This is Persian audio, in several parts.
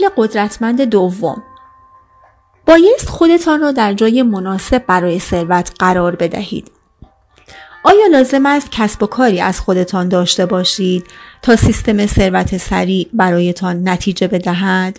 اصل قدرتمند دوم: بایست خودتان را در جای مناسب برای ثروت قرار بدهید. آیا لازم است کسب و کاری از خودتان داشته باشید تا سیستم ثروت سریع برایتان نتیجه بدهد؟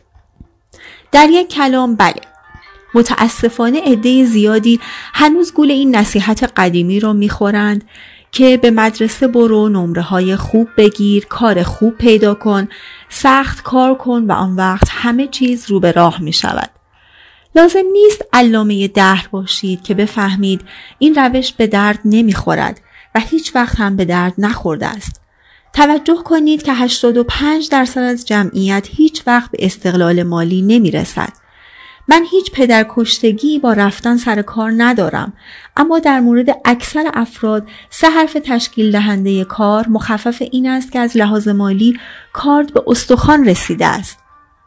در یک کلام بله. متاسفانه عده زیادی هنوز گول این نصیحت قدیمی را میخورند که به مدرسه برو، نمره‌های خوب بگیر، کار خوب پیدا کن، سخت کار کن و آن وقت همه چیز رو به راه می شود. لازم نیست علامه دهر باشید که بفهمید این روش به درد نمی خورد و هیچ وقت هم به درد نخورده است. توجه کنید که 85% از جمعیت هیچ وقت به استقلال مالی نمی رسد. من هیچ پدرکشتگی با رفتن سر کار ندارم، اما در مورد اکثر افراد 3 حرف تشکیل دهنده کار مخفف این است که از لحاظ مالی کارد به استخوان رسیده است.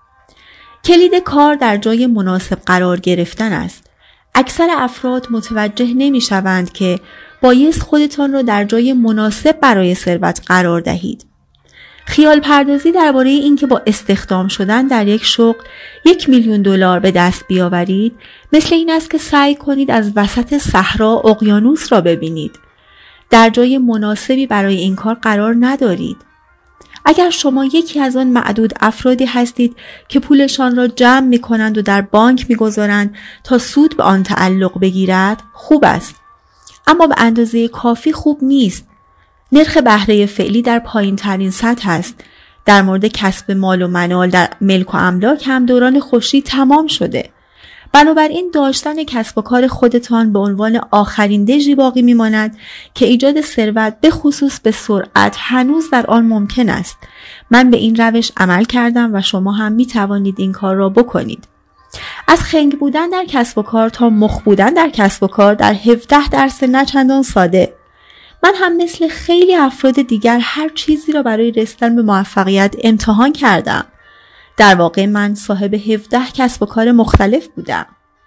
کلید کار در جای مناسب قرار گرفتن است. اکثر افراد متوجه نمی شوند که بایست خودتان را در جای مناسب برای ثروت قرار دهید. خیال پردازی درباره اینکه با استخدام شدن در یک شغل $1,000,000 به دست بیاورید مثل این است که سعی کنید از وسط صحرا اقیانوس را ببینید. در جای مناسبی برای این کار قرار ندارید. اگر شما یکی از آن معدود افرادی هستید که پولشان را جمع می کنند و در بانک می گذارند تا سود به آن تعلق بگیرد، خوب است. اما به اندازه کافی خوب نیست. نرخ بهره فعلی در پایین ترین سطح است. در مورد کسب مال و منال در ملک و املاک هم دوران خوشی تمام شده. بنابراین داشتن کسب و کار خودتان به عنوان آخرین دژی باقی میماند که ایجاد ثروت به خصوص به سرعت هنوز در آن ممکن است. من به این روش عمل کردم و شما هم می توانید این کار را بکنید. از خنگ بودن در کسب و کار تا مخ بودن در کسب و کار در 17 درس نه چندان ساده. من هم مثل خیلی افراد دیگر هر چیزی را برای رسیدن به موفقیت امتحان کردم. در واقع من صاحب 17 کسب و کار مختلف بودم.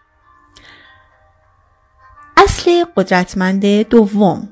اصل قدرتمند دوم: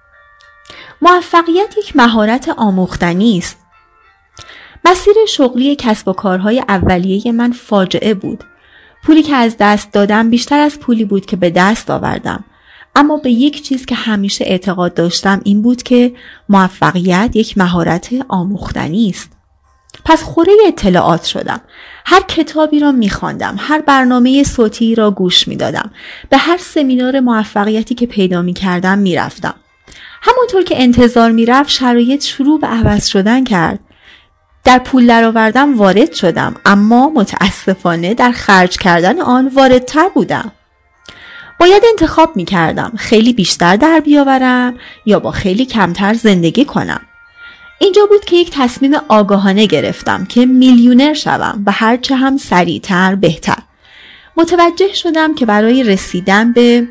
موفقیت یک مهارت آموختنی است. مسیر شغلی کسب و کارهای اولیه من فاجعه بود. پولی که از دست دادم بیشتر از پولی بود که به دست آوردم. اما به یک چیز که همیشه اعتقاد داشتم این بود که موفقیت یک مهارت آموختنی است. پس خوره اطلاعات شدم. هر کتابی را می‌خواندم، هر برنامه صوتی را گوش می‌دادم، به هر سمینار موفقیتی که پیدا می‌کردم می‌رفتم. همونطور که انتظار می‌رفت شرایط شروع به عوض شدن کرد. در پول درآوردن وارد شدم، اما متاسفانه در خرج کردن آن واردتر بودم. باید انتخاب می‌کردم خیلی بیشتر در بیاورم یا با خیلی کمتر زندگی کنم. اینجا بود که یک تصمیم آگاهانه گرفتم که میلیونر شوم و هرچه هم سریعتر بهتر. متوجه شدم که برای رسیدن به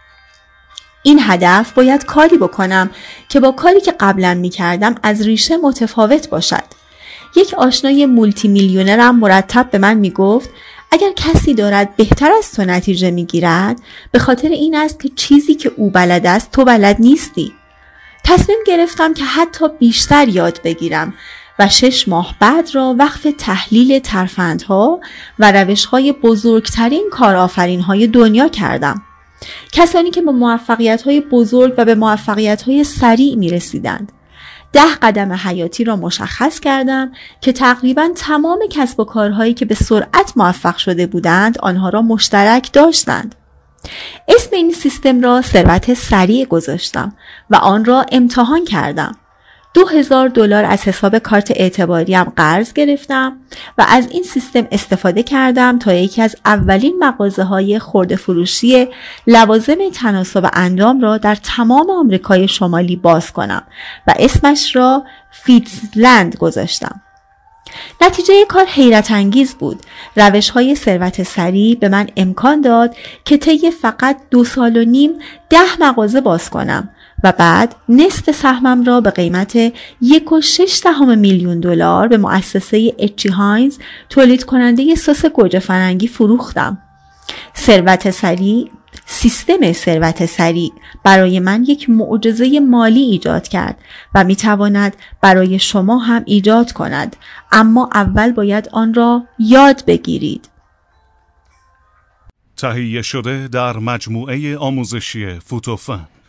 این هدف باید کاری بکنم که با کاری که قبلا می‌کردم از ریشه متفاوت باشد. یک آشنای مولتی میلیونرم مرتب به من میگفت اگر کسی دارد بهتر از تو نتیجه میگیرد به خاطر این است که چیزی که او بلد است تو بلد نیستی. تصمیم گرفتم که حتی بیشتر یاد بگیرم و 6 ماه بعد را وقف تحلیل ترفندها و روش‌های بزرگترین کارآفرین‌های دنیا کردم. کسانی که به موفقیت‌های بزرگ و به موفقیت‌های سریع می‌رسیدند. 10 قدم حیاتی را مشخص کردم که تقریباً تمام کسب و کارهایی که به سرعت موفق شده بودند آنها را مشترک داشتند. اسم این سیستم را ثروت سریع گذاشتم و آن را امتحان کردم. $2000 از حساب کارت اعتباریم قرض گرفتم و از این سیستم استفاده کردم تا یکی از اولین مغازه‌های خرده فروشی لوازم تناسب اندام را در تمام آمریکای شمالی باز کنم و اسمش را فیتزلند گذاشتم. نتیجه کار حیرت انگیز بود. روش‌های ثروت سریع به من امکان داد که طی فقط 2.5 سال 10 مغازه باز کنم و بعد نصف سهمم را به قیمت $1.6 میلیون به مؤسسه اچی هاینز تولید کننده سس گوجه فرنگی فروختم. ثروت سریع سیستم ثروت سریع برای من یک معجزه مالی ایجاد کرد و میتواند برای شما هم ایجاد کند، اما اول باید آن را یاد بگیرید. تهیه شده در مجموعه آموزشی فوتوفن.